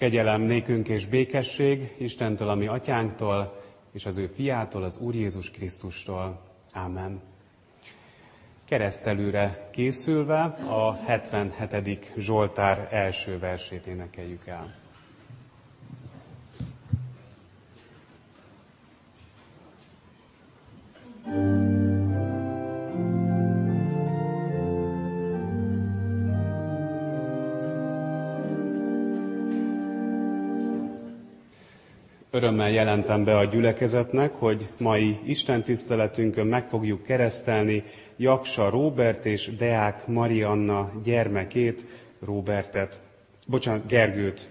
Kegyelem nékünk és békesség Istentől, a mi atyánktól, és az ő fiától, az Úr Jézus Krisztustól. Ámen. Keresztelőre készülve a 77. Zsoltár első versét énekeljük el. Örömmel jelentem be a gyülekezetnek, hogy mai istentiszteletünkön meg fogjuk keresztelni Jaksa Róbert és Deák Marianna gyermekét, Gergőt.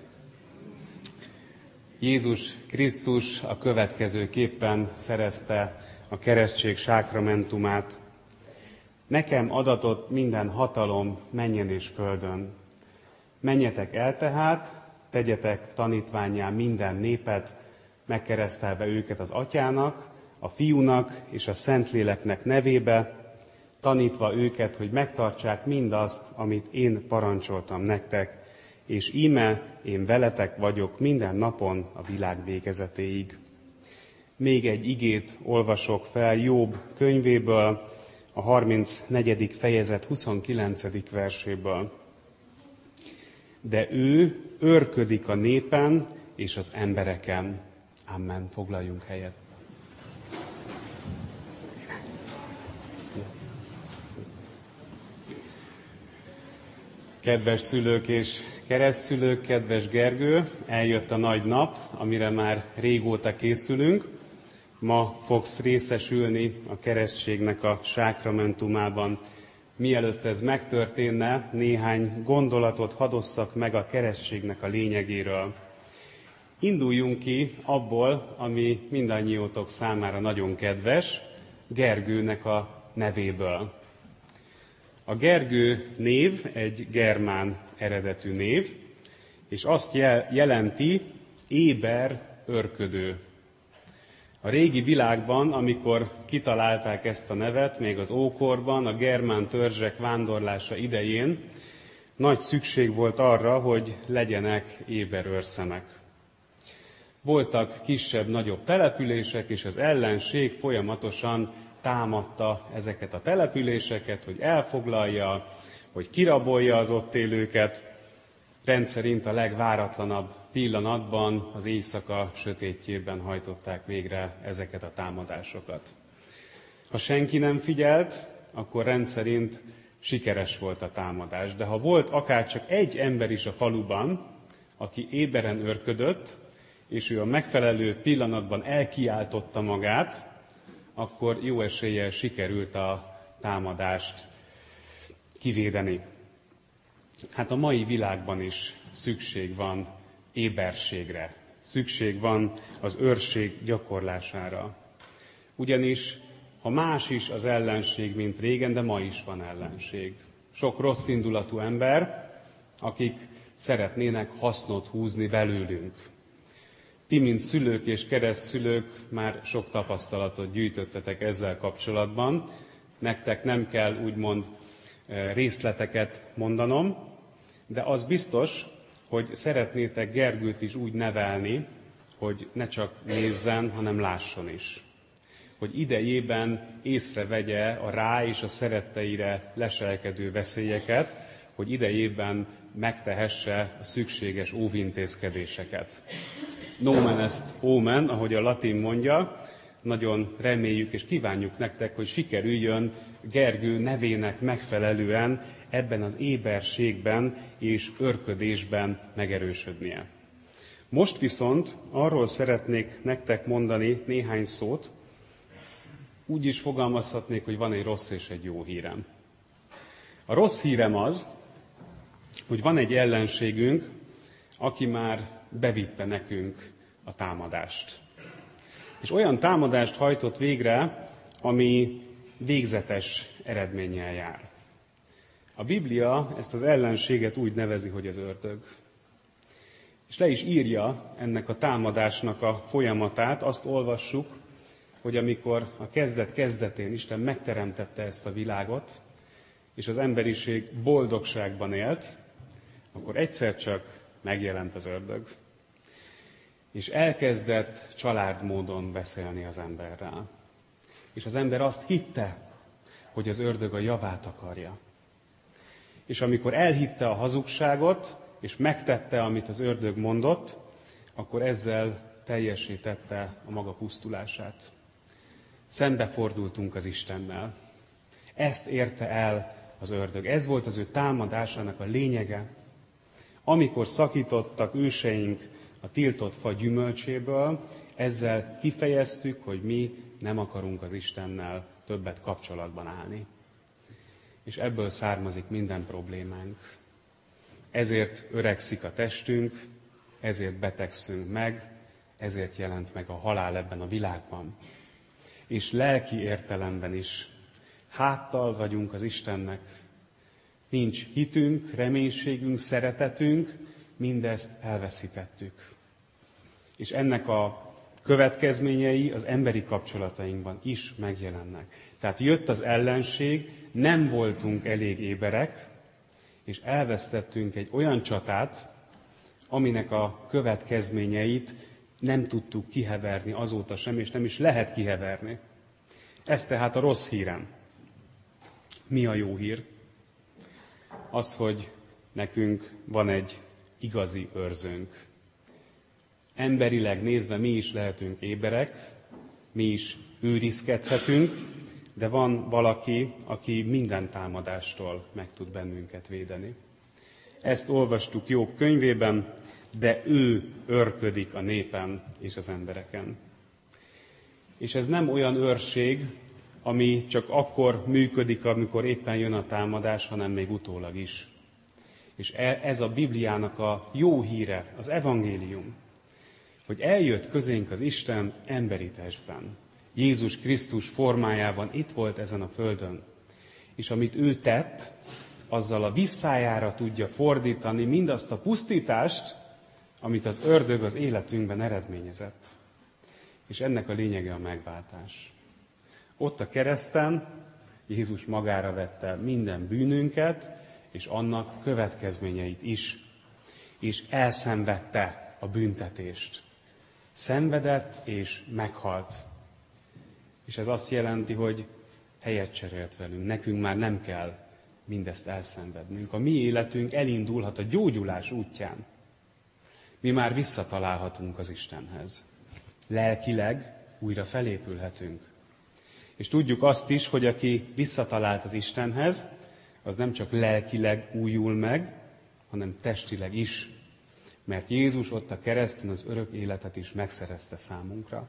Jézus Krisztus a következőképpen szerezte a keresztség sákramentumát. Nekem adatott minden hatalom mennyen és földön. Menjetek el tehát, tegyetek tanítvánnyá minden népet, megkeresztelve őket az Atyának, a Fiúnak és a Szentléleknek nevébe, tanítva őket, hogy megtartsák mindazt, amit én parancsoltam nektek, és íme én veletek vagyok minden napon a világ végezetéig. Még egy igét olvasok fel Jobb könyvéből, a 34. fejezet 29. verséből. De ő őrködik a népen és az embereken. Amen. Foglaljunk helyet. Kedves szülők és keresztszülők, kedves Gergő, eljött a nagy nap, amire már régóta készülünk. Ma fogsz részesülni a keresztségnek a sákramentumában. Mielőtt ez megtörténne, néhány gondolatot hadosszak meg a keresztségnek a lényegéről. Induljunk ki abból, ami mindannyiótok számára nagyon kedves, Gergőnek a nevéből. A Gergő név egy germán eredetű név, és azt jelenti éber, őrködő. A régi világban, amikor kitalálták ezt a nevet, még az ókorban, a germán törzsek vándorlása idején, nagy szükség volt arra, hogy legyenek éber őrszemek. Voltak kisebb-nagyobb települések, és az ellenség folyamatosan támadta ezeket a településeket, hogy elfoglalja, hogy kirabolja az ott élőket. Rendszerint a legváratlanabb pillanatban, az éjszaka sötétjében hajtották végre ezeket a támadásokat. Ha senki nem figyelt, akkor rendszerint sikeres volt a támadás. De ha volt akárcsak egy ember is a faluban, aki éberen őrködött, és ő a megfelelő pillanatban elkiáltotta magát, akkor jó eséllyel sikerült a támadást kivédeni. Hát a mai világban is szükség van éberségre, szükség van az őrség gyakorlására. Ugyanis, ha más is az ellenség, mint régen, de ma is van ellenség. Sok rosszindulatú ember, akik szeretnének hasznot húzni belőlünk. Ti, mint szülők és keresztszülők, már sok tapasztalatot gyűjtöttetek ezzel kapcsolatban. Nektek nem kell úgymond részleteket mondanom, de az biztos, hogy szeretnétek Gergőt is úgy nevelni, hogy ne csak nézzen, hanem lásson is. Hogy idejében észrevegye a rá és a szeretteire leselkedő veszélyeket, hogy idejében megtehesse a szükséges óvintézkedéseket. Nomen est omen, ahogy a latin mondja, nagyon reméljük és kívánjuk nektek, hogy sikerüljön Gergő nevének megfelelően ebben az éberségben és őrködésben megerősödnie. Most viszont arról szeretnék nektek mondani néhány szót, úgy is fogalmazhatnék, hogy van egy rossz és egy jó hírem. A rossz hírem az, hogy van egy ellenségünk, aki már bevitte nekünk a támadást. És olyan támadást hajtott végre, ami végzetes eredménnyel jár. A Biblia ezt az ellenséget úgy nevezi, hogy az ördög. És le is írja ennek a támadásnak a folyamatát. Azt olvassuk, hogy amikor a kezdet-kezdetén Isten megteremtette ezt a világot, és az emberiség boldogságban élt, akkor egyszer csak megjelent az ördög. És elkezdett családmódon beszélni az emberrel. És az ember azt hitte, hogy az ördög a javát akarja. És amikor elhitte a hazugságot, és megtette, amit az ördög mondott, akkor ezzel teljesítette a maga pusztulását. Szembefordultunk az Istennel. Ezt érte el az ördög. Ez volt az ő támadásának a lényege. Amikor szakítottak őseink a tiltott fa gyümölcséből, ezzel kifejeztük, hogy mi nem akarunk az Istennel többet kapcsolatban állni. És ebből származik minden problémánk. Ezért öregszik a testünk, ezért betegszünk meg, ezért jelent meg a halál ebben a világban. És lelki értelemben is háttal vagyunk az Istennek. Nincs hitünk, reménységünk, szeretetünk, mindezt elveszítettük. És ennek a következményei az emberi kapcsolatainkban is megjelennek. Tehát jött az ellenség, nem voltunk elég éberek, és elvesztettünk egy olyan csatát, aminek a következményeit nem tudtuk kiheverni azóta sem, és nem is lehet kiheverni. Ez tehát a rossz hírem. Mi a jó hír? Az, hogy nekünk van egy igazi őrzőnk. Emberileg nézve mi is lehetünk éberek, mi is őrizkedhetünk, de van valaki, aki minden támadástól meg tud bennünket védeni. Ezt olvastuk Jobb könyvében, de ő őrködik a népen és az embereken. És ez nem olyan őrség, ami csak akkor működik, amikor éppen jön a támadás, hanem még utólag is. És ez a Bibliának a jó híre, az evangélium, hogy eljött közénk az Isten emberi testben. Jézus Krisztus formájában itt volt ezen a földön. És amit ő tett, azzal a visszájára tudja fordítani mindazt a pusztítást, amit az ördög az életünkben eredményezett. És ennek a lényege a megváltás. Ott a kereszten Jézus magára vette minden bűnünket, és annak következményeit is. És elszenvedte a büntetést. Szenvedett és meghalt. És ez azt jelenti, hogy helyet cserélt velünk. Nekünk már nem kell mindezt elszenvednünk. A mi életünk elindulhat a gyógyulás útján. Mi már visszatalálhatunk az Istenhez. Lelkileg újra felépülhetünk. És tudjuk azt is, hogy aki visszatalált az Istenhez, az nem csak lelkileg újul meg, hanem testileg is. Mert Jézus ott a kereszten az örök életet is megszerezte számunkra.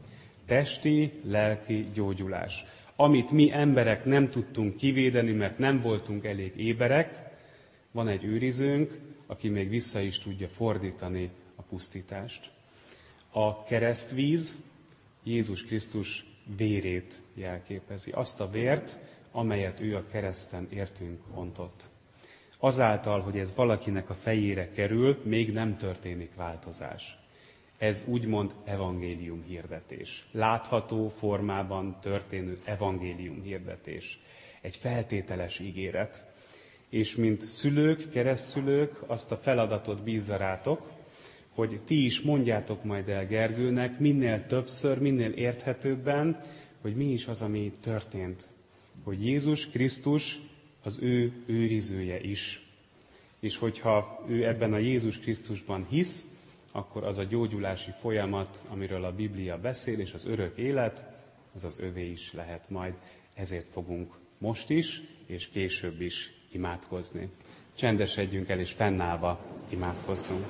Testi, lelki gyógyulás. Amit mi emberek nem tudtunk kivédeni, mert nem voltunk elég éberek, van egy őrizőnk, aki még vissza is tudja fordítani a pusztítást. A keresztvíz Jézus Krisztus vérét jelképezi. Azt a vért, amelyet ő a kereszten értünk ontott. Azáltal, hogy ez valakinek a fejére kerül, még nem történik változás. Ez úgymond evangélium hirdetés. Látható formában történő evangélium hirdetés. Egy feltételes ígéret. És mint szülők, keresztszülők azt a feladatot bízza rátok, hogy ti is mondjátok majd el Gergőnek minél többször, minél érthetőbben, hogy mi is az, ami történt. Hogy Jézus Krisztus az ő őrizője is. És hogyha ő ebben a Jézus Krisztusban hisz, akkor az a gyógyulási folyamat, amiről a Biblia beszél, és az örök élet, az az övé is lehet majd. Ezért fogunk most is, és később is imádkozni. Csendesedjünk el, és fennállva imádkozzunk.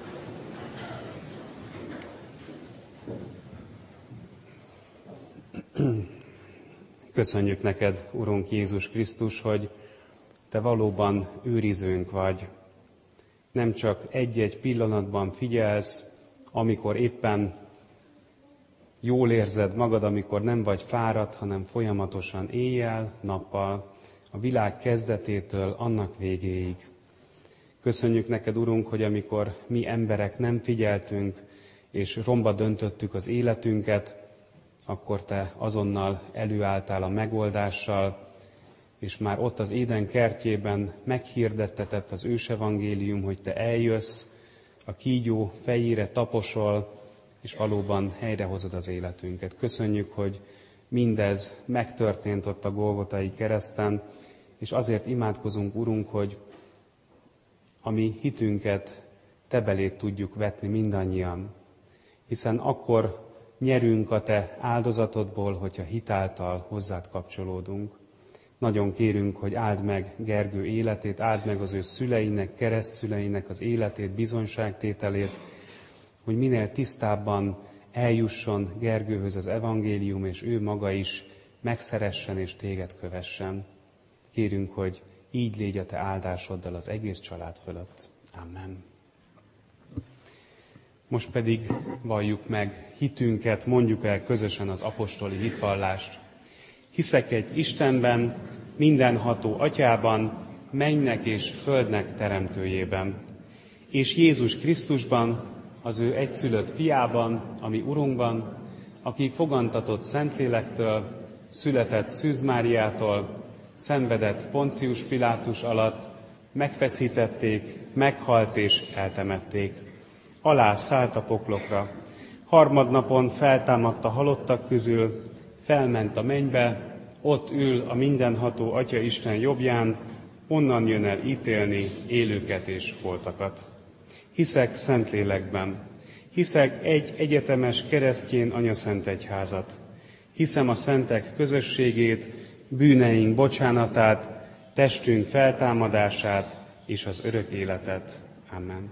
Köszönjük neked, Urunk Jézus Krisztus, hogy te valóban őrizőnk vagy. Nem csak egy-egy pillanatban figyelsz, amikor éppen jól érzed magad, amikor nem vagy fáradt, hanem folyamatosan éjjel, nappal, a világ kezdetétől annak végéig. Köszönjük neked, Urunk, hogy amikor mi emberek nem figyeltünk, és romba döntöttük az életünket, akkor te azonnal előálltál a megoldással, és már ott az Éden kertjében meghirdettetett az ősevangélium, hogy te eljössz a kígyó fejére taposol, és valóban helyrehozod az életünket. Köszönjük, hogy mindez megtörtént ott a Golgotai kereszten, és azért imádkozunk, Urunk, hogy a mi hitünket Te beléd tudjuk vetni mindannyian, hiszen akkor nyerünk a Te áldozatodból, hogyha hitáltal hozzád kapcsolódunk. Nagyon kérünk, hogy áld meg Gergő életét, áld meg az ő szüleinek, keresztszüleinek az életét, bizonyságtételét, hogy minél tisztábban eljusson Gergőhöz az evangélium, és ő maga is megszeressen és téged kövessen. Kérünk, hogy így légy a te áldásoddal az egész család fölött. Amen. Most pedig valljuk meg hitünket, mondjuk el közösen az apostoli hitvallást. Hiszek egy Istenben, mindenható Atyában, mennynek és földnek teremtőjében, és Jézus Krisztusban, az ő egyszülött fiában, ami Urunkban, aki fogantatott Szentlélektől, született Szűz Máriától, szenvedett Poncius Pilátus alatt, megfeszítették, meghalt és eltemették. Alá szállt a poklokra. Harmadnapon feltámadt a halottak közül, felment a mennybe, ott ül a mindenható Atya Isten jobbján, onnan jön el ítélni élőket és holtakat. Hiszek Szentlélekben, hiszek egy egyetemes keresztjén anyaszent egyházat. Hiszem a szentek közösségét, bűneink bocsánatát, testünk feltámadását és az örök életet. Amen.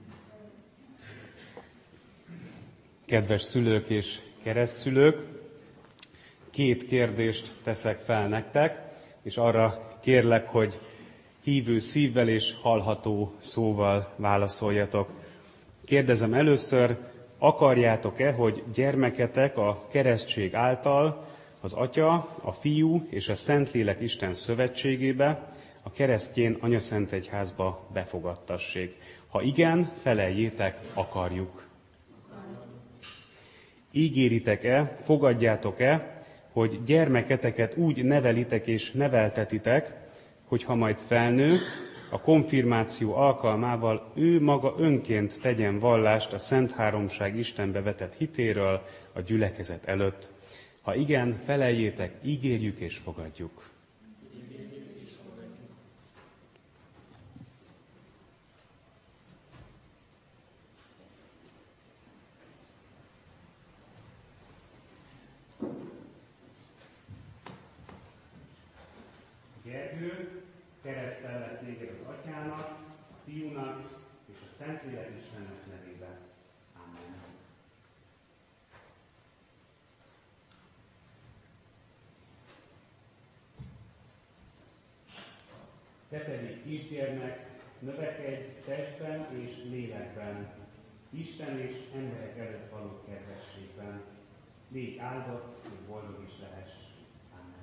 Kedves szülők és keresztszülők, 2 kérdést teszek fel nektek, és arra kérlek, hogy hívő szívvel és hallható szóval válaszoljatok. Kérdezem először, akarjátok-e, hogy gyermeketek a keresztség által az Atya, a Fiú és a Szentlélek Isten szövetségébe, a keresztjén anyaszentegyházba befogadtassék? Ha igen, feleljétek, akarjuk. Ígéritek-e, fogadjátok-e, hogy gyermeketeket úgy nevelitek és neveltetitek, hogy ha majd felnő, a konfirmáció alkalmával ő maga önként tegyen vallást a Szent Háromság Istenbe vetett hitéről a gyülekezet előtt? Ha igen, feleljétek, ígérjük és fogadjuk. Gergő, keresztellek téged az Atyának, a Fiúnak és a Szentlélek Istennek nevében. Amen. Te pedig, kisgyermek, növekedj testben és lélekben, Isten és emberek előtt való kedvességben. Légy áldott, hogy boldog is lehess. Amen.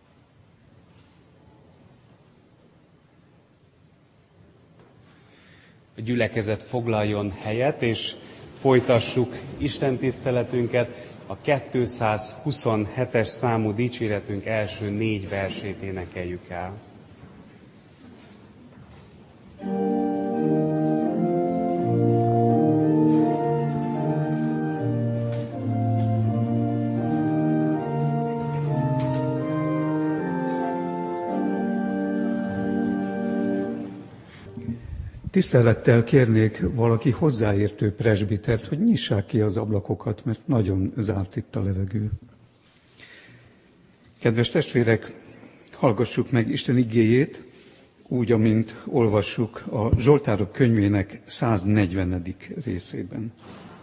A gyülekezet foglaljon helyet, és folytassuk Isten tiszteletünket. A 227-es számú dicséretünk első 4 versét énekeljük el. Tisztelettel kérnék valaki hozzáértő presbitert, hogy nyissák ki az ablakokat, mert nagyon zárt itt a levegő. Kedves testvérek, hallgassuk meg Isten igéjét, úgy, amint olvassuk a Zsoltárok könyvének 140. részében.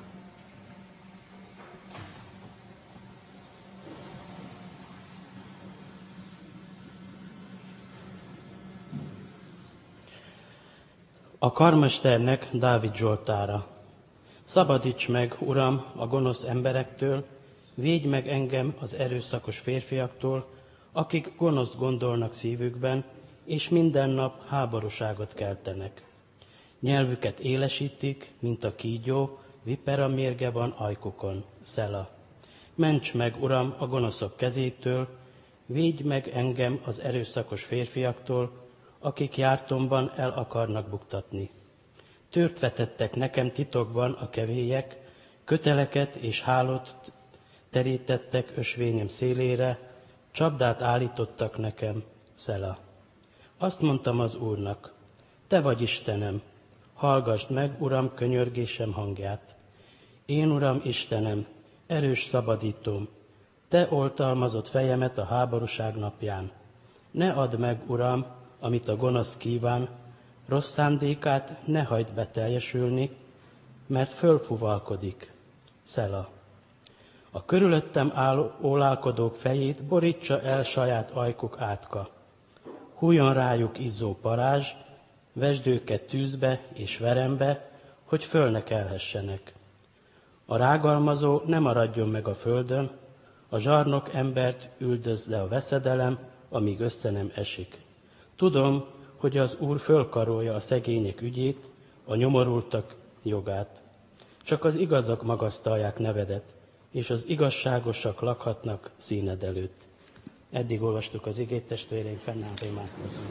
A karmesternek Dávid zsoltára. Szabadíts meg, Uram, a gonosz emberektől, védj meg engem az erőszakos férfiaktól, akik gonoszt gondolnak szívükben, és minden nap háborúságot keltenek. Nyelvüket élesítik, mint a kígyó, vipera mérge van ajkukon. Szela. Ments meg, Uram, a gonoszok kezétől, védj meg engem az erőszakos férfiaktól, akik jártomban el akarnak buktatni. Tört vetettek nekem titokban a kevélyek, köteleket és hálót terítettek ösvényem szélére, csapdát állítottak nekem, Szela. Azt mondtam az Úrnak, te vagy Istenem, hallgasd meg, Uram, könyörgésem hangját. Én, Uram, Istenem, erős szabadítóm, te oltalmazott fejemet a háborúság napján. Ne add meg, Uram, amit a gonosz kíván, rossz szándékát ne hagyd beteljesülni, mert fölfuvalkodik. Szela. A körülöttem álló ólálkodók fejét borítsa el saját ajkuk átka. Hújjon rájuk izzó parázs, vesd őket tűzbe és verembe, hogy föl ne kelhessenek. A rágalmazó ne maradjon meg a földön, a zsarnok embert üldözze a veszedelem, amíg össze nem esik. Tudom, hogy az Úr fölkarolja a szegények ügyét, a nyomorultak jogát. Csak az igazak magasztalják nevedet, és az igazságosak lakhatnak színed előtt. Eddig olvastuk az igét, testvéreim, fennállva imádkozunk.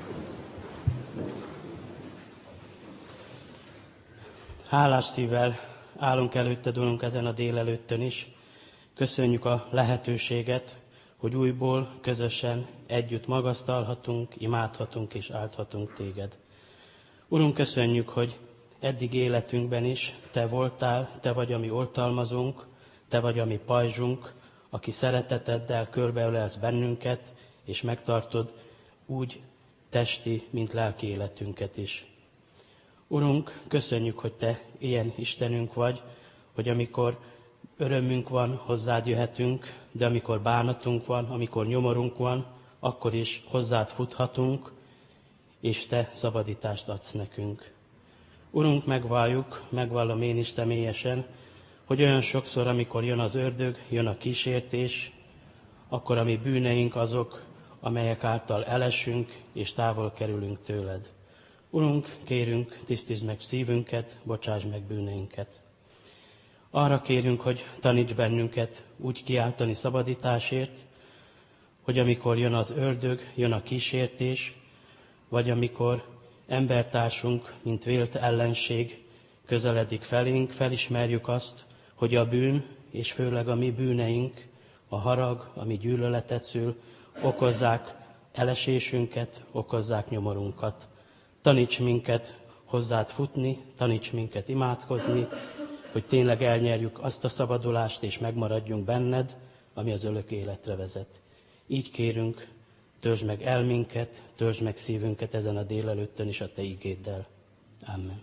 Hálás szívvel állunk előtted, Urunk, ezen a délelőttön is. Köszönjük a lehetőséget, hogy újból közösen együtt magasztalhatunk, imádhatunk és álthatunk téged. Urunk, köszönjük, hogy eddig életünkben is te voltál, te vagy a mi oltalmazunk, te vagy a mi pajzsunk, aki szereteteddel körbeölelsz bennünket, és megtartod úgy testi, mint lelki életünket is. Urunk, köszönjük, hogy te ilyen Istenünk vagy, hogy amikor örömünk van, hozzád jöhetünk, de amikor bánatunk van, amikor nyomorunk van, akkor is hozzád futhatunk, és te szabadítást adsz nekünk. Urunk, megvallom én is személyesen, hogy olyan sokszor, amikor jön az ördög, jön a kísértés, akkor a mi bűneink azok, amelyek által elesünk és távol kerülünk tőled. Urunk, kérünk, tisztítsd meg szívünket, bocsáss meg bűneinket. Arra kérünk, hogy taníts bennünket úgy kiáltani szabadításért, hogy amikor jön az ördög, jön a kísértés, vagy amikor embertársunk, mint vélt ellenség közeledik felénk, felismerjük azt, hogy a bűn, és főleg a mi bűneink, a harag, a mi gyűlöletet szül, okozzák elesésünket, okozzák nyomorunkat. Taníts minket hozzád futni, taníts minket imádkozni, hogy tényleg elnyerjük azt a szabadulást, és megmaradjunk benned, ami az örök életre vezet. Így kérünk, töltsd meg elminket, töltsd meg szívünket ezen a délelőttön is a te igéddel. Amen.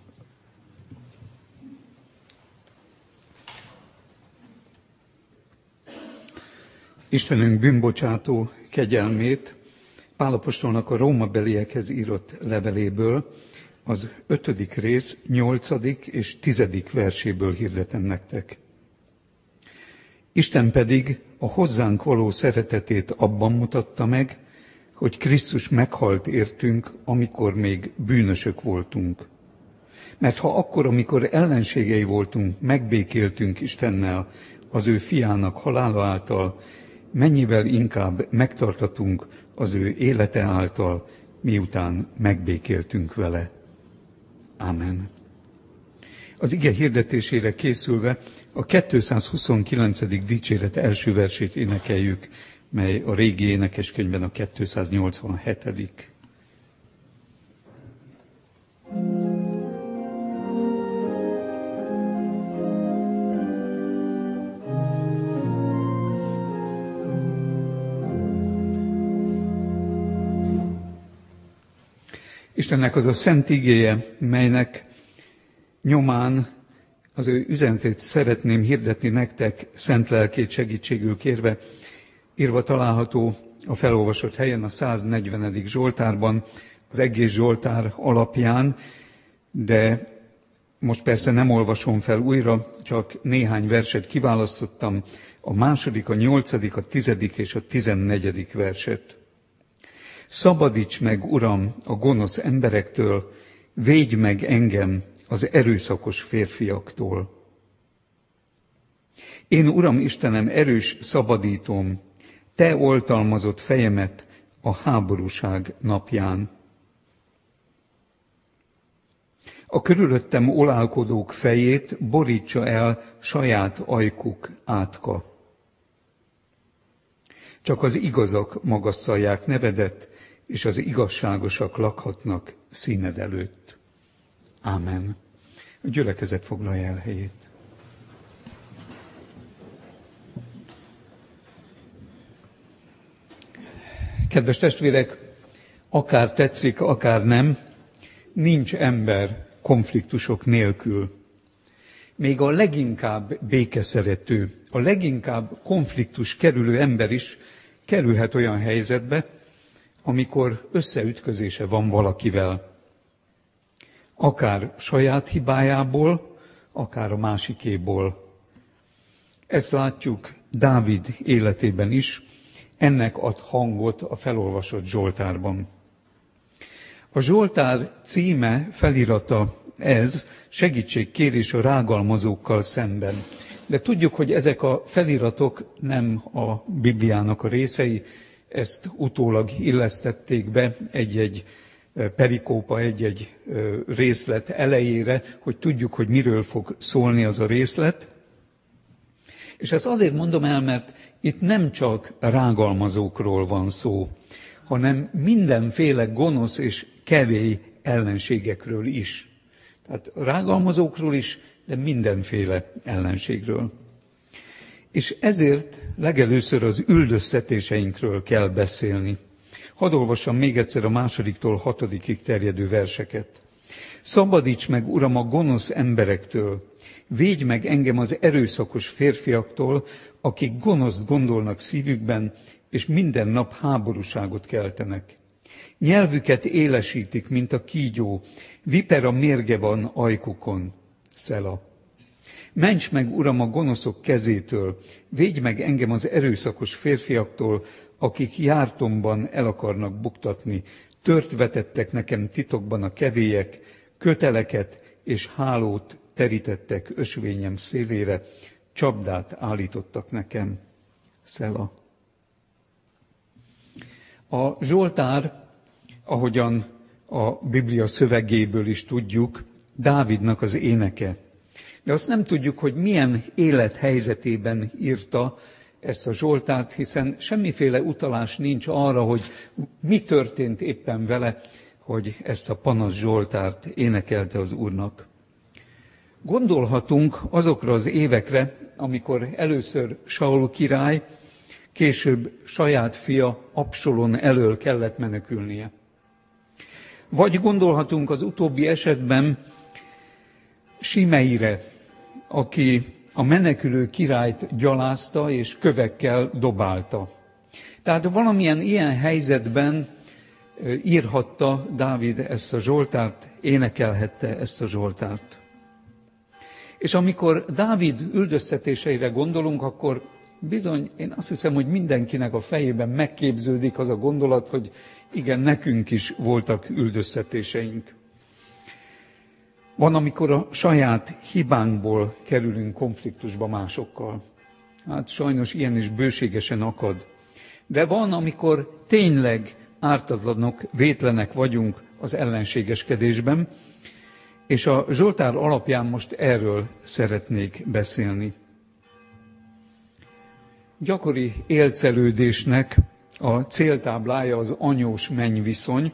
Istenünk bűnbocsátó kegyelmét Pál apostolnak a rómabeliekhez írott leveléből, az 5. rész 8. és 10. verséből hirdetem nektek. Isten pedig a hozzánk való szeretetét abban mutatta meg, hogy Krisztus meghalt értünk, amikor még bűnösök voltunk. Mert ha akkor, amikor ellenségei voltunk, megbékéltünk Istennel az ő fiának halála által, mennyivel inkább megtartatunk az ő élete által, miután megbékéltünk vele. Ámen. Az ige hirdetésére készülve a 229. dicséret első versét énekeljük, mely a régi énekeskönyvben a 287. Istennek az a szent igéje, melynek nyomán az ő üzenetét szeretném hirdetni nektek, szent lelkét segítségül kérve, írva található a felolvasott helyen a 140. Zsoltárban, az egész Zsoltár alapján, de most persze nem olvasom fel újra, csak néhány verset kiválasztottam, a 2., a 8., a 10. és a 14. verset. Szabadíts meg, Uram, a gonosz emberektől, védj meg engem az erőszakos férfiaktól. Én, Uram Istenem, erős szabadítóm, te oltalmazott fejemet a háborúság napján. a körülöttem olálkodók fejét borítsa el saját ajkuk átka. Csak az igazak magasztalják nevedet, és az igazságosak lakhatnak színed előtt. Ámen. A gyülekezet foglalja el helyét. Kedves testvérek, akár tetszik, akár nem, nincs ember konfliktusok nélkül. Még a leginkább békeszerető, a leginkább konfliktus kerülő ember is kerülhet olyan helyzetbe, amikor összeütközése van valakivel. Akár saját hibájából, akár a másikéból. Ezt látjuk Dávid életében is, ennek ad hangot a felolvasott Zsoltárban. A Zsoltár címe, felirata ez, segítségkérés a rágalmazókkal szemben. De tudjuk, hogy ezek a feliratok nem a Bibliának a részei, ezt utólag illesztették be egy-egy perikópa, egy-egy részlet elejére, hogy tudjuk, hogy miről fog szólni az a részlet. És ezt azért mondom el, mert itt nem csak rágalmazókról van szó, hanem mindenféle gonosz és kevély ellenségekről is. Tehát rágalmazókról is, de mindenféle ellenségről. És ezért legelőször az üldöztetéseinkről kell beszélni. Hadd olvassam még egyszer a 2-től 6-ig terjedő verseket. Szabadíts meg, Uram, a gonosz emberektől, védj meg engem az erőszakos férfiaktól, akik gonoszt gondolnak szívükben, és minden nap háborúságot keltenek. Nyelvüket élesítik, mint a kígyó, vipera mérge van ajkukon. Szela. Ments meg, Uram, a gonoszok kezétől, védj meg engem az erőszakos férfiaktól, akik jártomban el akarnak buktatni. Tört vetettek nekem titokban a kevélyek, köteleket és hálót terítettek ösvényem szélére, csapdát állítottak nekem. Szela. A Zsoltár, ahogyan a Biblia szövegéből is tudjuk, Dávidnak az éneke. De azt nem tudjuk, hogy milyen élethelyzetében írta ezt a Zsoltárt, hiszen semmiféle utalás nincs arra, hogy mi történt éppen vele, hogy ezt a panasz Zsoltárt énekelte az Úrnak. Gondolhatunk azokra az évekre, amikor először Saul király, később saját fia Absalom elől kellett menekülnie. Vagy gondolhatunk az utóbbi esetben Simeire, aki a menekülő királyt gyalázta és kövekkel dobálta. Tehát valamilyen ilyen helyzetben írhatta Dávid ezt a Zsoltárt, énekelhette ezt a Zsoltárt. És amikor Dávid üldöztetéseire gondolunk, akkor bizony, én azt hiszem, hogy mindenkinek a fejében megképződik az a gondolat, hogy igen, nekünk is voltak üldöztetéseink. Van, amikor a saját hibánkból kerülünk konfliktusba másokkal. Hát sajnos ilyen is bőségesen akad. De van, amikor tényleg ártatlanok, vétlenek vagyunk az ellenségeskedésben, és a Zsoltár alapján most erről szeretnék beszélni. Gyakori élcelődésnek a céltáblája az anyós mennyviszony.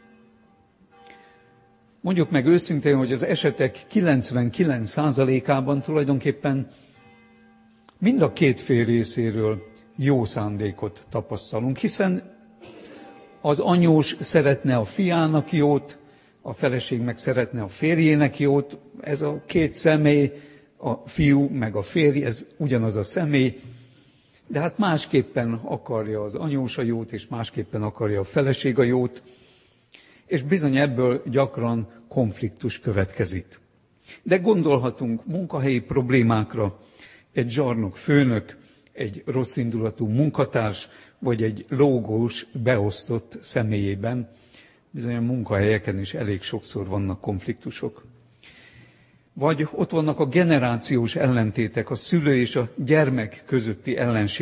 Mondjuk meg őszintén, hogy az esetek 99%-ában tulajdonképpen mind a két fél részéről jó szándékot tapasztalunk, hiszen az anyós szeretne a fiának jót, a feleség meg szeretne a férjének jót, ez a két személy, a fiú meg a férj, ez ugyanaz a személy, de hát másképpen akarja az anyós a jót, és másképpen akarja a feleség a jót, és bizony ebből gyakran konfliktus következik. De gondolhatunk munkahelyi problémákra, egy zsarnok főnök, egy rosszindulatú munkatárs, vagy egy lógós, beosztott személyében. Bizony a munkahelyeken is elég sokszor vannak konfliktusok. Vagy ott vannak a generációs ellentétek, a szülő és a gyermek közötti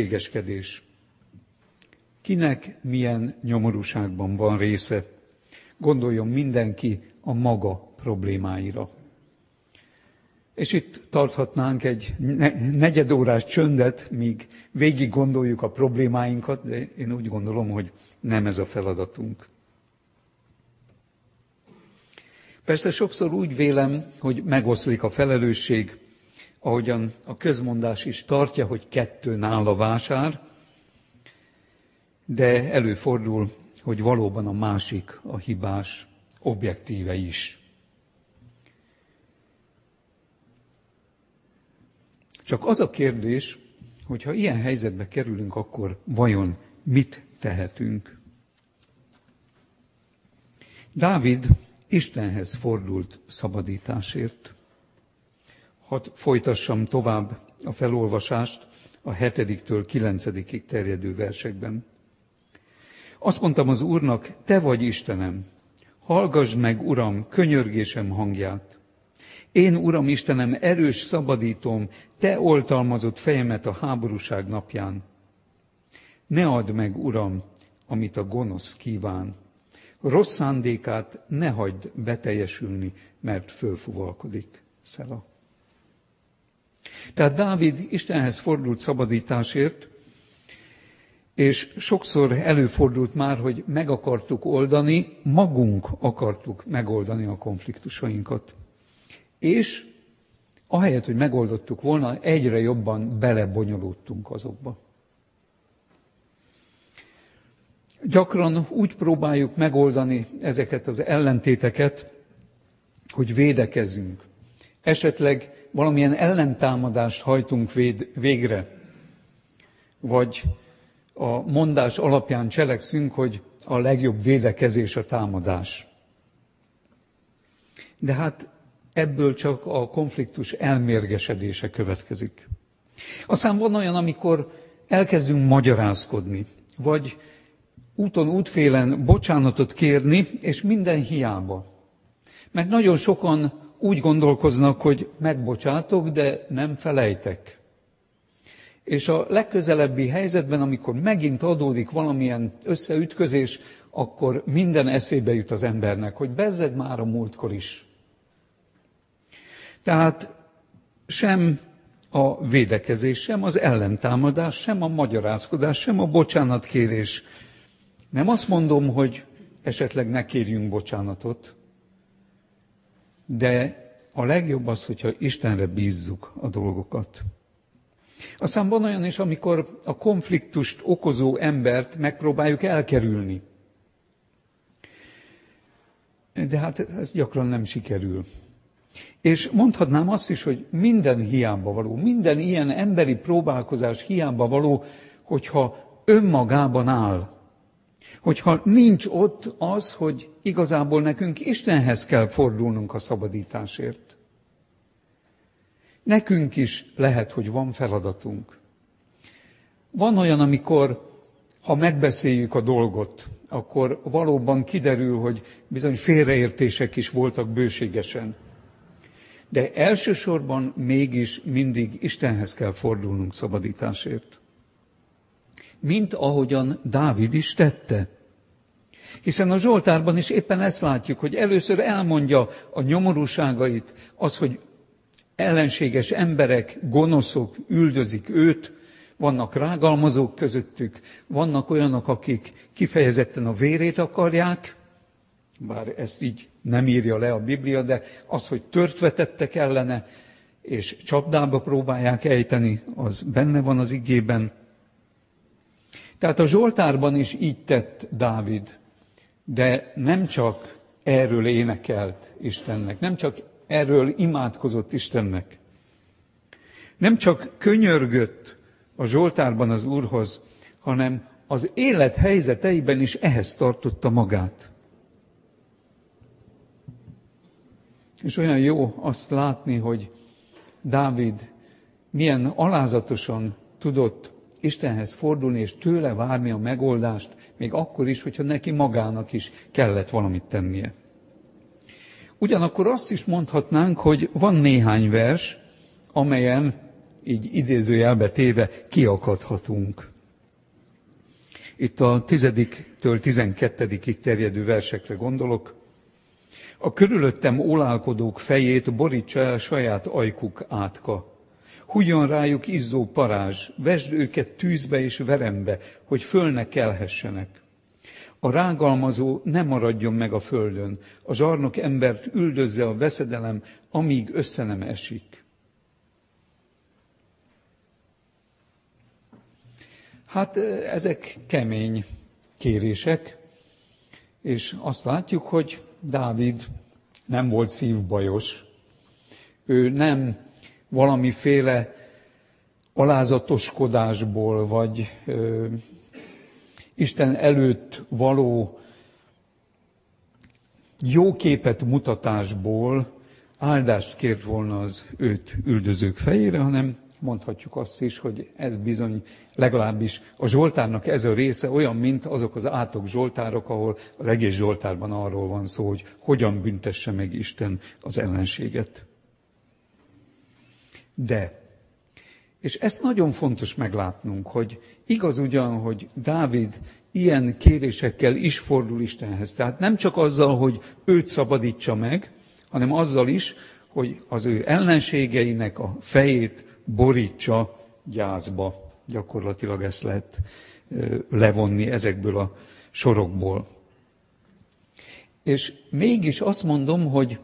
ellenségeskedés. Kinek milyen nyomorúságban van része? Gondoljon mindenki a maga problémáira. És itt tarthatnánk egy negyedórás csöndet, míg végig gondoljuk a problémáinkat, de én úgy gondolom, hogy nem ez a feladatunk. Persze sokszor úgy vélem, hogy megoszlik a felelősség, ahogyan a közmondás is tartja, hogy kettőn áll a vásár, de előfordul, hogy valóban a másik a hibás, objektíve is. Csak az a kérdés, hogy ha ilyen helyzetbe kerülünk, akkor vajon mit tehetünk? Dávid Istenhez fordult szabadításért. Hadd folytassam tovább a felolvasást a 7-től 9-ig terjedő versekben. Azt mondtam az Úrnak, te vagy Istenem, hallgassd meg, Uram, könyörgésem hangját. Én, Uram Istenem, erős szabadítom, te oltalmazott fejemet a háborúság napján. Ne add meg, Uram, amit a gonosz kíván. Rossz szándékát ne hagyd beteljesülni, mert fölfuvalkodik. Szela. Tehát Dávid Istenhez fordult szabadításért, és sokszor előfordult már, hogy meg akartuk oldani, magunk akartuk megoldani a konfliktusainkat. És ahelyett, hogy megoldottuk volna, egyre jobban belebonyolódtunk azokba. Gyakran úgy próbáljuk megoldani ezeket az ellentéteket, hogy védekezünk. Esetleg valamilyen ellentámadást hajtunk végre, vagy a mondás alapján cselekszünk, hogy a legjobb védekezés a támadás. De hát ebből csak a konfliktus elmérgesedése következik. Aztán van olyan, amikor elkezdünk magyarázkodni, vagy úton, útfélen bocsánatot kérni, és minden hiába. Mert nagyon sokan úgy gondolkoznak, hogy megbocsátok, de nem felejtek. És a legközelebbi helyzetben, amikor megint adódik valamilyen összeütközés, akkor minden eszébe jut az embernek, hogy bezzeg már a múltkor is. Tehát sem a védekezés, sem az ellentámadás, sem a magyarázkodás, sem a bocsánatkérés. Nem azt mondom, hogy esetleg ne kérjünk bocsánatot, de a legjobb az, hogyha Istenre bízzuk a dolgokat. Aztán van olyan is, amikor a konfliktust okozó embert megpróbáljuk elkerülni. De hát ez gyakran nem sikerül. És mondhatnám azt is, hogy minden hiába való, minden ilyen emberi próbálkozás hiába való, hogyha önmagában áll. Hogyha nincs ott az, hogy igazából nekünk Istenhez kell fordulnunk a szabadításért. Nekünk is lehet, hogy van feladatunk. Van olyan, amikor, ha megbeszéljük a dolgot, akkor valóban kiderül, hogy bizony félreértések is voltak bőségesen. De elsősorban mégis mindig Istenhez kell fordulnunk szabadításért. Mint ahogyan Dávid is tette. Hiszen a Zsoltárban is éppen ezt látjuk, hogy először elmondja a nyomorúságait, az, hogy ellenséges emberek, gonoszok üldözik őt, vannak rágalmazók közöttük, vannak olyanok, akik kifejezetten a vérét akarják, bár ezt így nem írja le a Biblia, de az, hogy törtve tettek ellene, és csapdába próbálják ejteni, az benne van az igében. Tehát a Zsoltárban is így tett Dávid, de nem csak erről énekelt Istennek, nem csak erről imádkozott Istennek. Nem csak könyörgött a Zsoltárban az Úrhoz, hanem az élet helyzeteiben is ehhez tartotta magát. És olyan jó azt látni, hogy Dávid milyen alázatosan tudott Istenhez fordulni, és tőle várni a megoldást, még akkor is, hogyha neki magának is kellett valamit tennie. Ugyanakkor azt is mondhatnánk, hogy van néhány vers, amelyen, így idézőjelbe téve, kiakadhatunk. Itt a 10-től 12-ig terjedő versekre gondolok. A körülöttem ólálkodók fejét borítsa el saját ajkuk átka. Hújjon rájuk izzó parázs, vesd őket tűzbe és verembe, hogy föl ne kelhessenek. A rágalmazó ne maradjon meg a földön, a zsarnok embert üldözze a veszedelem, amíg össze nem esik. Hát ezek kemény kérések, és azt látjuk, hogy Dávid nem volt szívbajos. Ő nem valamiféle alázatoskodásból, vagy Isten előtt való jó képet mutatásból áldást kért volna az őt üldözők fejére, hanem mondhatjuk azt is, hogy ez bizony legalábbis a Zsoltárnak ez a része olyan, mint azok az átok Zsoltárok, ahol az egész Zsoltárban arról van szó, hogy hogyan büntesse meg Isten az ellenséget. De, és ezt nagyon fontos meglátnunk, hogy igaz ugyan, hogy Dávid ilyen kérésekkel is fordul Istenhez. Tehát nem csak azzal, hogy őt szabadítsa meg, hanem azzal is, hogy az ő ellenségeinek a fejét borítsa gyászba. Gyakorlatilag ezt lehet levonni ezekből a sorokból. És mégis azt mondom, hogy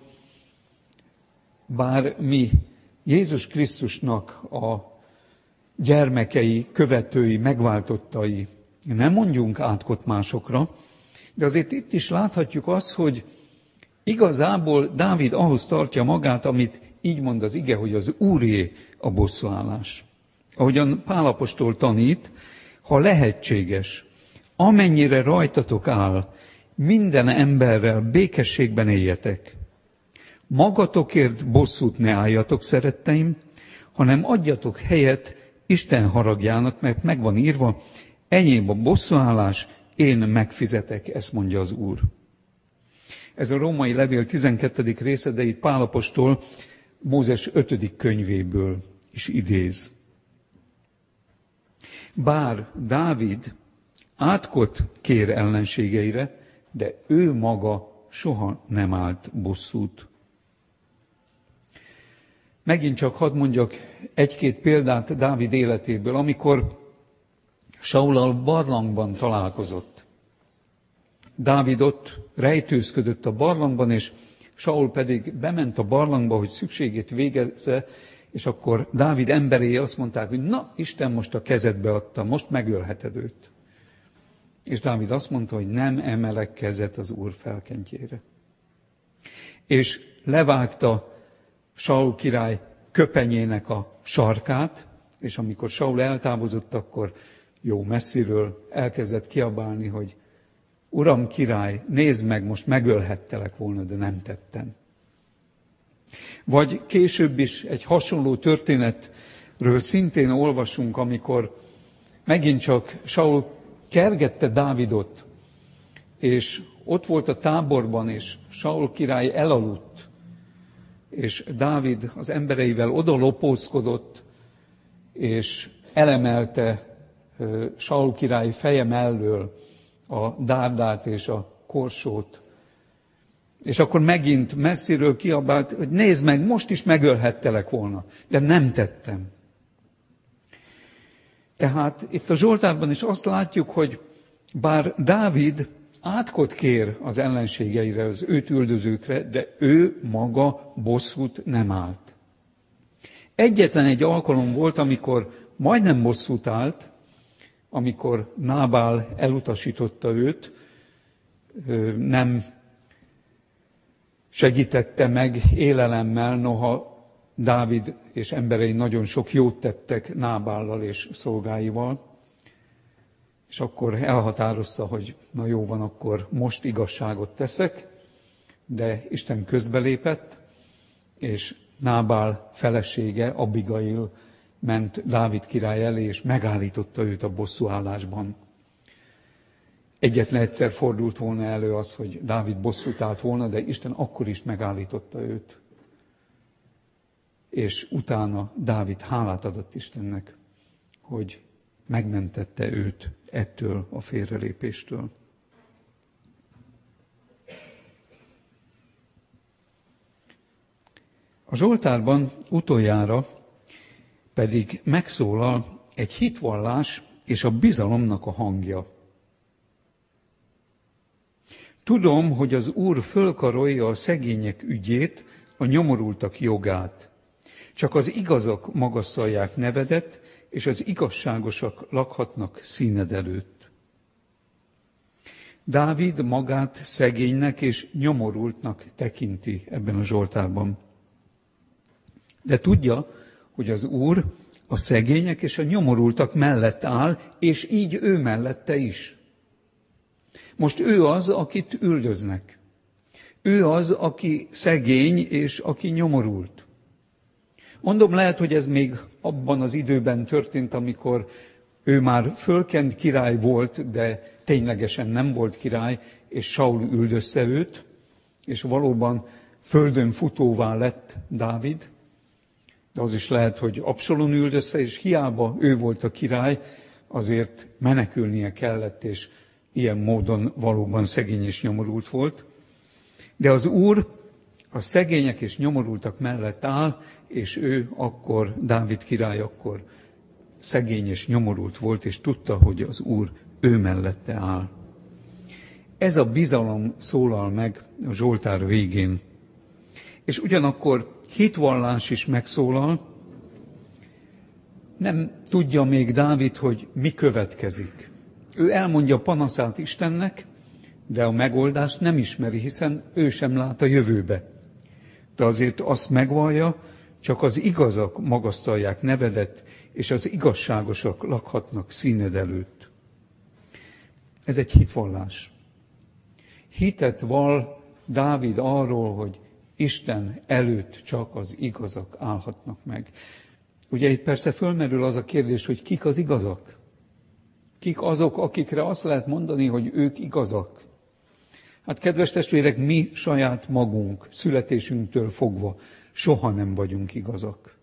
bár mi Jézus Krisztusnak a gyermekei, követői, megváltottai, nem mondjunk átkot másokra, de azért itt is láthatjuk azt, hogy igazából Dávid ahhoz tartja magát, amit így mond az ige, hogy az Úré a bosszúállás. Ahogyan Pál apostol tanít, ha lehetséges, amennyire rajtatok áll, minden emberrel békességben éljetek. Magatokért bosszút ne álljatok, szeretteim, hanem adjatok helyet Isten haragjának, mert megvan írva, enyém a bosszúállás, én megfizetek, ezt mondja az Úr. Ez a római levél 12. része, de itt Pál apostol Mózes 5. könyvéből is idéz. Bár Dávid átkot kér ellenségeire, de ő maga soha nem állt bosszút. Megint csak hadd mondjak egy-két példát Dávid életéből, amikor Saullal barlangban találkozott. Dávid ott rejtőzködött a barlangban, és Saul pedig bement a barlangba, hogy szükségét végezze, és akkor Dávid emberei azt mondták, hogy na, Isten most a kezedbe adta, most megölheted őt. És Dávid azt mondta, hogy nem emelek kezet az Úr felkentjére. És levágta Saul király köpenyének a sarkát, és amikor Saul eltávozott, akkor jó messziről elkezdett kiabálni, hogy Uram király, nézd meg, most megölhettelek volna, de nem tettem. Vagy később is egy hasonló történetről szintén olvasunk, amikor megint csak Saul kergette Dávidot, és ott volt a táborban, és Saul király elaludt, és Dávid az embereivel oda lopózkodott, és elemelte Saul király feje mellől a dárdát és a korsót. És akkor megint messziről kiabált, hogy nézd meg, most is megölhettelek volna, de nem tettem. Tehát itt a Zsoltárban is azt látjuk, hogy bár Dávid átkot kér az ellenségeire, az őt üldözőkre, de ő maga bosszút nem állt. Egyetlen egy alkalom volt, amikor majdnem bosszút állt, amikor Nábál elutasította őt, nem segítette meg élelemmel, noha Dávid és emberei nagyon sok jót tettek Nábállal és szolgáival, és akkor elhatározta, hogy na jó van, akkor most igazságot teszek, de Isten közbelépett, és Nábál felesége, Abigail ment Dávid király elé, és megállította őt a bosszúállásban. Egyetlen egyszer fordult volna elő az, hogy Dávid bosszút állt volna, de Isten akkor is megállította őt. És utána Dávid hálát adott Istennek, hogy megmentette őt ettől a félrelépéstől. A Zsoltárban utoljára pedig megszólal egy hitvallás és a bizalomnak a hangja. Tudom, hogy az Úr fölkarolja a szegények ügyét, a nyomorultak jogát. Csak az igazak magasztalják nevedet, és az igazságosak lakhatnak színed előtt. Dávid magát szegénynek és nyomorultnak tekinti ebben a Zsoltárban. De tudja, hogy az Úr a szegények és a nyomorultak mellett áll, és így ő mellette is. Most ő az, akit üldöznek. Ő az, aki szegény és aki nyomorult. Mondom, lehet, hogy ez még abban az időben történt, amikor ő már fölkent király volt, de ténylegesen nem volt király, és Saul üldözte őt, és valóban földön futóvá lett Dávid. De az is lehet, hogy Absalom üldözte, és hiába ő volt a király, azért menekülnie kellett, és ilyen módon valóban szegény és nyomorult volt. De az Úr a szegények és nyomorultak mellett áll, és ő akkor, Dávid király akkor szegény és nyomorult volt, és tudta, hogy az Úr ő mellette áll. Ez a bizalom szólal meg a Zsoltár végén. És ugyanakkor hitvallás is megszólal. Nem tudja még Dávid, hogy mi következik. Ő elmondja panaszát Istennek, de a megoldást nem ismeri, hiszen ő sem lát a jövőbe. De azért azt megvallja, csak az igazak magasztalják nevedet, és az igazságosak lakhatnak színed előtt. Ez egy hitvallás. Hitet vall Dávid arról, hogy Isten előtt csak az igazak állhatnak meg. Ugye itt persze fölmerül az a kérdés, hogy kik az igazak? Kik azok, akikre azt lehet mondani, hogy ők igazak? Hát kedves testvérek, mi saját magunk, születésünktől fogva soha nem vagyunk igazak.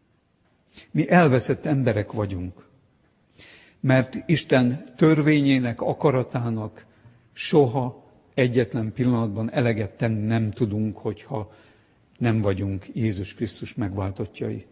Mi elveszett emberek vagyunk, mert Isten törvényének, akaratának soha egyetlen pillanatban eleget tenni nem tudunk, hogyha nem vagyunk Jézus Krisztus megváltottjai.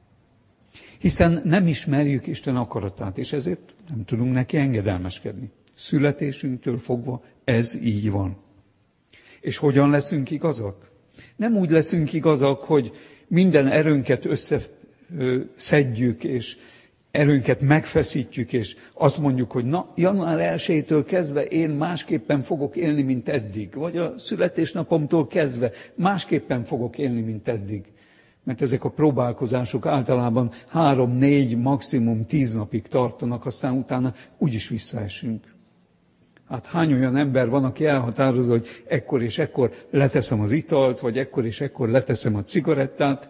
Hiszen nem ismerjük Isten akaratát, és ezért nem tudunk neki engedelmeskedni. Születésünktől fogva ez így van. És hogyan leszünk igazak? Nem úgy leszünk igazak, hogy minden erőnket összeszedjük, és erőnket megfeszítjük, és azt mondjuk, hogy na, január 1-től kezdve én másképpen fogok élni, mint eddig. Vagy a születésnapomtól kezdve másképpen fogok élni, mint eddig. Mert ezek a próbálkozások általában 3-4, maximum 10 napig tartanak, aztán utána úgyis visszaesünk. Hát hány olyan ember van, aki elhatározza, hogy ekkor és ekkor leteszem az italt, vagy ekkor és ekkor leteszem a cigarettát.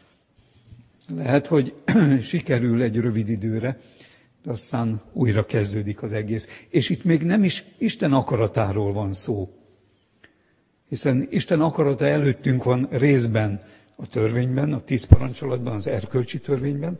Lehet, hogy sikerül egy rövid időre, de aztán újra kezdődik az egész. És itt még nem is Isten akaratáról van szó. Hiszen Isten akarata előttünk van részben a törvényben, a 10 parancsolatban, az erkölcsi törvényben,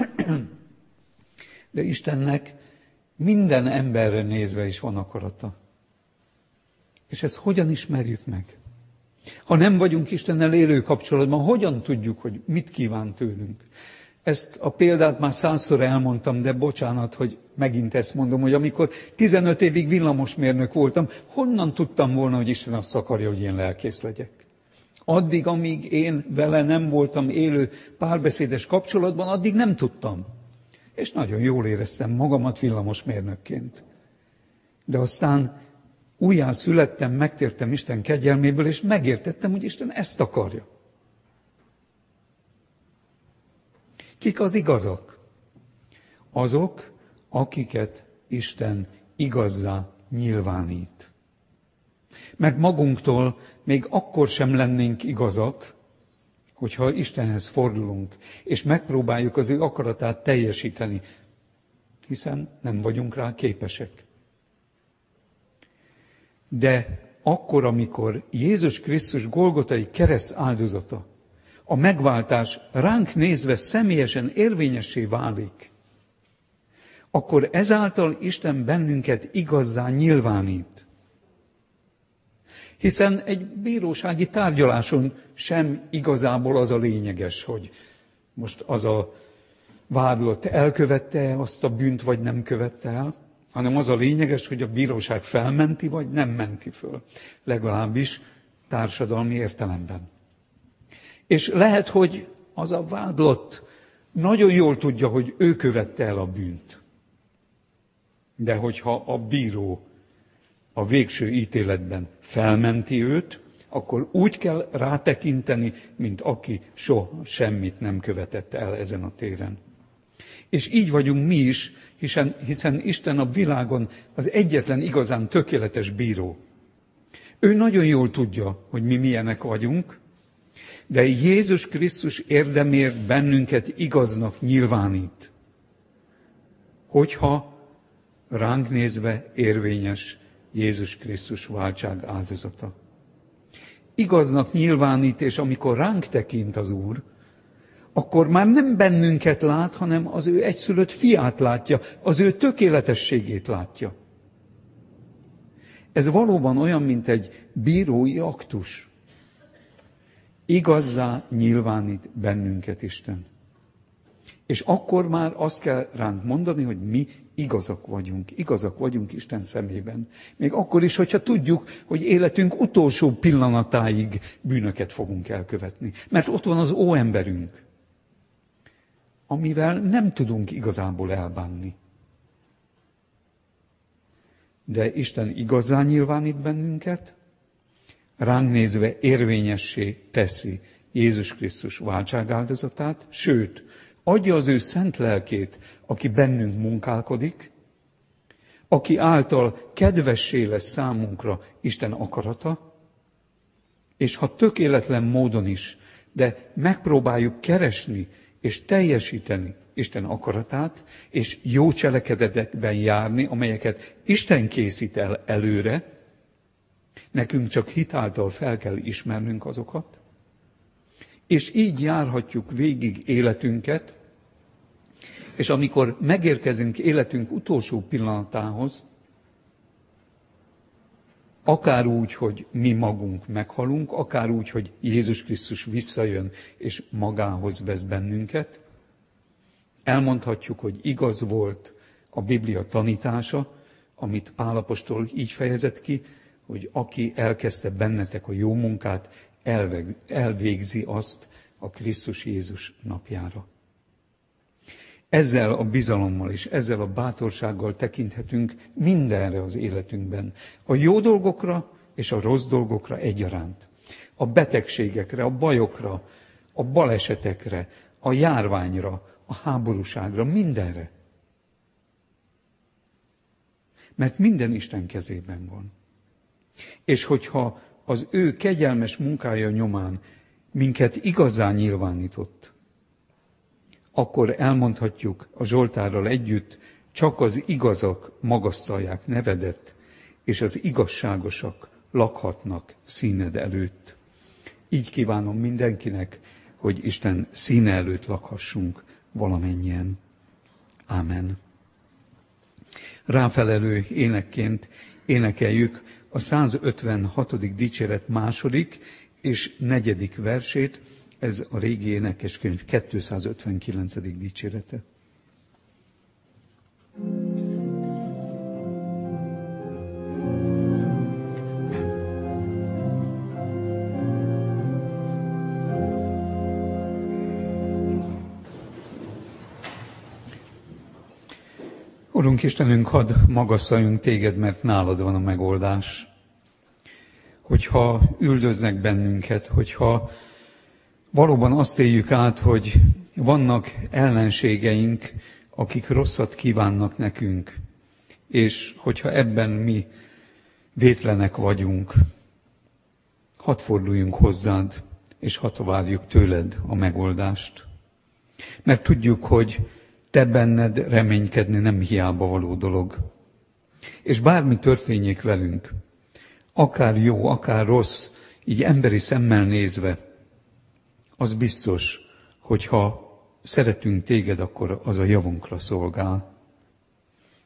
de Istennek minden emberre nézve is van akarata. És ezt hogyan ismerjük meg? Ha nem vagyunk Istennel élő kapcsolatban, hogyan tudjuk, hogy mit kíván tőlünk? Ezt a példát már 100-szor elmondtam, de bocsánat, hogy megint ezt mondom, hogy amikor 15 évig villamosmérnök voltam, honnan tudtam volna, hogy Isten azt akarja, hogy én lelkész legyek? Addig, amíg én vele nem voltam élő párbeszédes kapcsolatban, addig nem tudtam. És nagyon jól éreztem magamat villamosmérnökként. De aztán újjá születtem, megtértem Isten kegyelméből, és megértettem, hogy Isten ezt akarja. Kik az igazak? Azok, akiket Isten igazzá nyilvánít. Mert magunktól még akkor sem lennénk igazak, hogyha Istenhez fordulunk, és megpróbáljuk az ő akaratát teljesíteni, hiszen nem vagyunk rá képesek. De akkor, amikor Jézus Krisztus golgotai kereszt áldozata, a megváltás ránk nézve személyesen érvényessé válik, akkor ezáltal Isten bennünket igazzá nyilvánít. Hiszen egy bírósági tárgyaláson sem igazából az a lényeges, hogy most az a vádlott elkövette azt a bűnt, vagy nem követte el, hanem az a lényeges, hogy a bíróság felmenti, vagy nem menti föl. Legalábbis társadalmi értelemben. És lehet, hogy az a vádlott nagyon jól tudja, hogy ő követte el a bűnt. De hogyha a bíró a végső ítéletben felmenti őt, akkor úgy kell rátekinteni, mint aki soha semmit nem követett el ezen a téren. És így vagyunk mi is, hiszen Isten a világon az egyetlen igazán tökéletes bíró. Ő nagyon jól tudja, hogy mi milyenek vagyunk, de Jézus Krisztus érdemért bennünket igaznak nyilvánít, hogyha ránk nézve érvényes Jézus Krisztus váltság áldozata. Igaznak nyilvánít, és amikor ránk tekint az Úr, akkor már nem bennünket lát, hanem az ő egyszülött fiát látja, az ő tökéletességét látja. Ez valóban olyan, mint egy bírói aktus. Igazzá nyilvánít bennünket Isten. És akkor már azt kell ránk mondani, hogy mi igazak vagyunk Isten szemében. Még akkor is, hogyha tudjuk, hogy életünk utolsó pillanatáig bűnöket fogunk elkövetni. Mert ott van az óemberünk, amivel nem tudunk igazából elbánni. De Isten igazán nyilvánít bennünket, ránk nézve érvényessé teszi Jézus Krisztus váltságáldozatát, sőt, adja az ő szent lelkét, aki bennünk munkálkodik, aki által kedvessé lesz számunkra Isten akarata, és ha tökéletlen módon is, de megpróbáljuk keresni és teljesíteni Isten akaratát, és jó cselekedetekben járni, amelyeket Isten készít el előre, nekünk csak hitáltal fel kell ismernünk azokat, és így járhatjuk végig életünket, és amikor megérkezünk életünk utolsó pillanatához, akár úgy, hogy mi magunk meghalunk, akár úgy, hogy Jézus Krisztus visszajön és magához vesz bennünket, elmondhatjuk, hogy igaz volt a Biblia tanítása, amit Pál apostol így fejezett ki, hogy aki elkezdte bennetek a jó munkát, elvégzi azt a Krisztus Jézus napjára. Ezzel a bizalommal és ezzel a bátorsággal tekinthetünk mindenre az életünkben. A jó dolgokra és a rossz dolgokra egyaránt. A betegségekre, a bajokra, a balesetekre, a járványra, a háborúságra, mindenre. Mert minden Isten kezében van. És hogyha az ő kegyelmes munkája nyomán minket igazán nyilvánított, akkor elmondhatjuk a Zsoltárral együtt, csak az igazak magasztalják nevedet, és az igazságosak lakhatnak színed előtt. Így kívánom mindenkinek, hogy Isten színe előtt lakhassunk valamennyien. Ámen. Ráfelelő énekként énekeljük a 156. dicséret 2. és 4. versét, ez a régi énekeskönyv 259. dicsérete. Urunk Istenünk, hadd magasszaljunk téged, mert nálad van a megoldás. Hogyha üldöznek bennünket, hogyha valóban azt éljük át, hogy vannak ellenségeink, akik rosszat kívánnak nekünk, és hogyha ebben mi vétlenek vagyunk, hadd forduljunk hozzád, és hadd várjuk tőled a megoldást. Mert tudjuk, hogy te benned reménykedni nem hiába való dolog. És bármi történjék velünk, akár jó, akár rossz, így emberi szemmel nézve, az biztos, hogy ha szeretünk téged, akkor az a javunkra szolgál.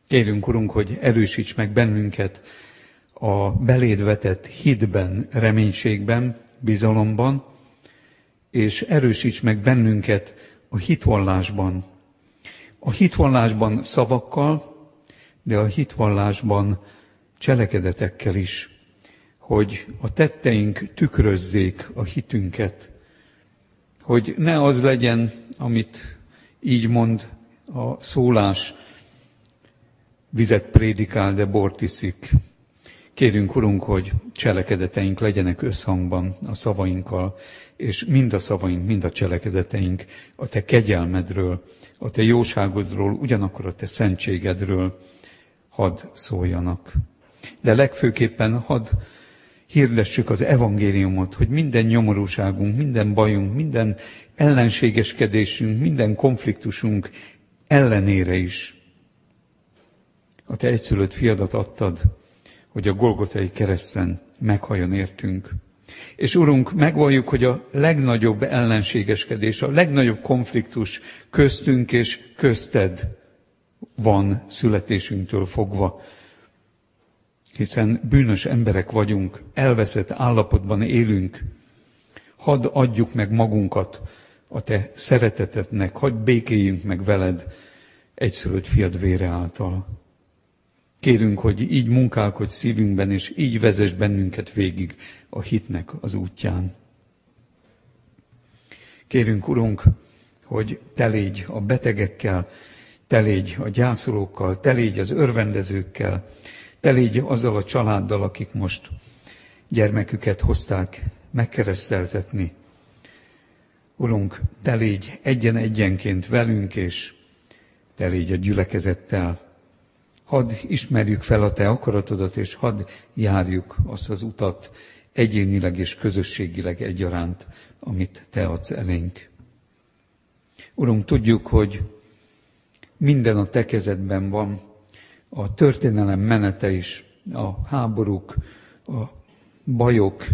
Kérünk, Urunk, hogy erősíts meg bennünket a beléd vetett hitben, reménységben, bizalomban, és erősíts meg bennünket a hitvallásban. A hitvallásban szavakkal, de a hitvallásban cselekedetekkel is, hogy a tetteink tükrözzék a hitünket, hogy ne az legyen, amit így mond a szólás, vizet prédikál, de bort iszik. Kérünk, Urunk, hogy cselekedeteink legyenek összhangban a szavainkkal, és mind a szavaink, mind a cselekedeteink a Te kegyelmedről, a Te jóságodról, ugyanakkor a Te szentségedről hadd szóljanak. De legfőképpen hadd hirdessük az evangéliumot, hogy minden nyomorúságunk, minden bajunk, minden ellenségeskedésünk, minden konfliktusunk ellenére is a Te egyszülött fiadat adtad, hogy a Golgotai kereszten meghalljon értünk. És Urunk, megvalljuk, hogy a legnagyobb ellenségeskedés, a legnagyobb konfliktus köztünk és közted van születésünktől fogva. Hiszen bűnös emberek vagyunk, elveszett állapotban élünk. Hadd adjuk meg magunkat a Te szeretetednek, hadd békéljünk meg veled egyszülött fiad vére által. Kérünk, hogy így munkálkodj szívünkben, és így vezess bennünket végig a hitnek az útján. Kérünk, Urunk, hogy Te légy a betegekkel, Te légy a gyászolókkal, Te légy az örvendezőkkel, Te légy azzal a családdal, akik most gyermeküket hozták megkereszteltetni. Urunk, Te légy egyenként velünk, és Te légy a gyülekezettel. Hadd ismerjük fel a Te akaratodat, és hadd járjuk azt az utat egyénileg és közösségileg egyaránt, amit Te adsz elénk. Urunk, tudjuk, hogy minden a Te kezedben van, a történelem menete is, a háborúk, a bajok.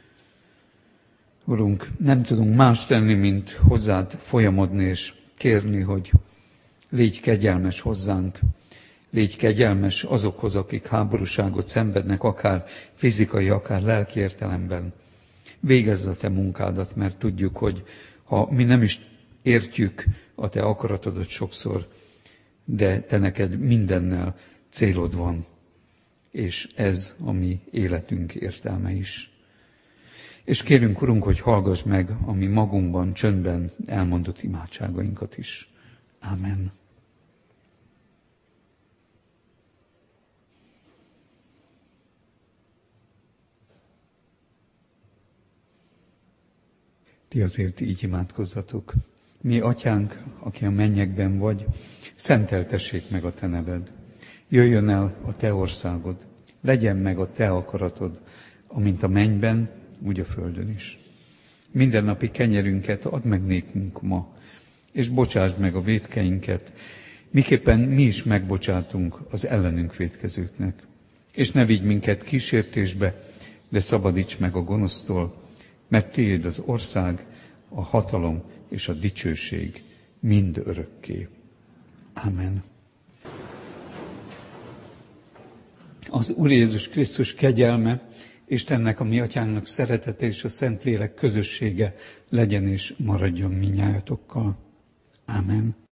Urunk, nem tudunk más tenni, mint hozzád folyamodni és kérni, hogy légy kegyelmes hozzánk. Légy kegyelmes azokhoz, akik háborúságot szenvednek, akár fizikai, akár lelki értelemben. Végezz a Te munkádat, mert tudjuk, hogy ha mi nem is értjük a Te akaratodat sokszor, de Te neked mindennel célod van, és ez a mi életünk értelme is. És kérünk, Urunk, hogy hallgass meg a mi magunkban, csöndben elmondott imádságainkat is. Ámen. Ti azért így imádkozzatok. Mi, Atyánk, aki a mennyekben vagy, szenteltessék meg a Te neved. Jöjjön el a Te országod, legyen meg a Te akaratod, amint a mennyben, úgy a földön is. Mindennapi kenyerünket add meg nékünk ma, és bocsásd meg a vétkeinket, miképpen mi is megbocsátunk az ellenünk vétkezőknek. És ne vigy minket kísértésbe, de szabadíts meg a gonosztól, mert Tiéd az ország, a hatalom és a dicsőség mind örökké. Ámen. Az Úr Jézus Krisztus kegyelme, Istennek, a mi Atyánknak szeretete és a Szentlélek közössége legyen és maradjon mindnyájatokkal. Ámen.